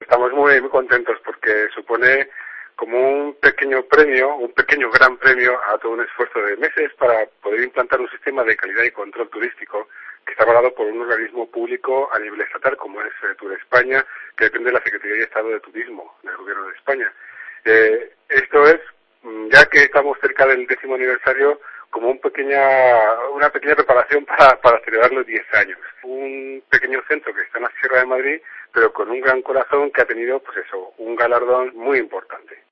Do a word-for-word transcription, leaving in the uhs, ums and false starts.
Estamos muy, muy contentos porque supone como un pequeño premio, un pequeño gran premio a todo un esfuerzo de meses para poder implantar un sistema de calidad y control turístico que está avalado por un organismo público a nivel estatal como es eh, Tour España, que depende de la Secretaría de Estado de Turismo del Gobierno de España. Eh, esto es, ya que estamos cerca del décimo aniversario, como un pequeña, una pequeña preparación para, para celebrar los diez años. Un pequeño centro que está en la Sierra de Madrid, pero con un gran corazón que ha tenido, pues eso, un galardón muy importante.